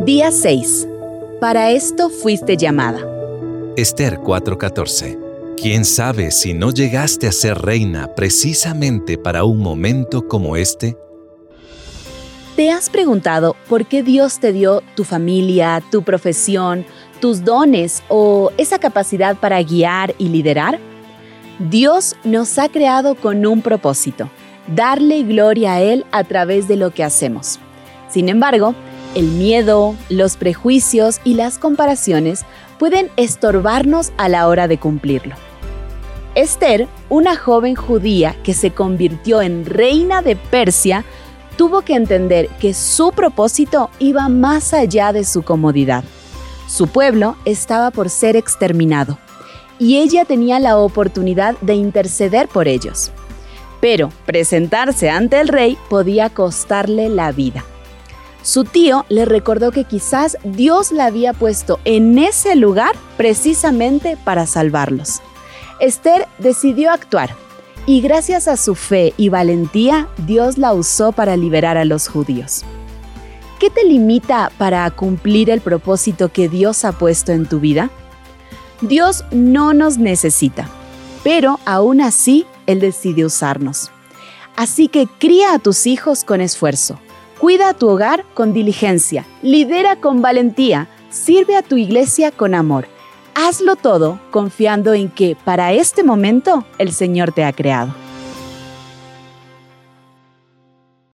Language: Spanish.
Día 6. Para esto fuiste llamada. Esther 4:14. ¿Quién sabe si no llegaste a ser reina precisamente para un momento como este? ¿Te has preguntado por qué Dios te dio tu familia, tu profesión, tus dones o esa capacidad para guiar y liderar? Dios nos ha creado con un propósito: darle gloria a Él a través de lo que hacemos. Sin embargo, el miedo, los prejuicios y las comparaciones pueden estorbarnos a la hora de cumplirlo. Esther, una joven judía que se convirtió en reina de Persia, tuvo que entender que su propósito iba más allá de su comodidad. Su pueblo estaba por ser exterminado y ella tenía la oportunidad de interceder por ellos. Pero presentarse ante el rey podía costarle la vida. Su tío le recordó que quizás Dios la había puesto en ese lugar precisamente para salvarlos. Esther decidió actuar y gracias a su fe y valentía, Dios la usó para liberar a los judíos. ¿Qué te limita para cumplir el propósito que Dios ha puesto en tu vida? Dios no nos necesita, pero aún así Él decide usarnos. Así que cría a tus hijos con esfuerzo. Cuida a tu hogar con diligencia, lidera con valentía, sirve a tu iglesia con amor. Hazlo todo confiando en que para este momento el Señor te ha creado.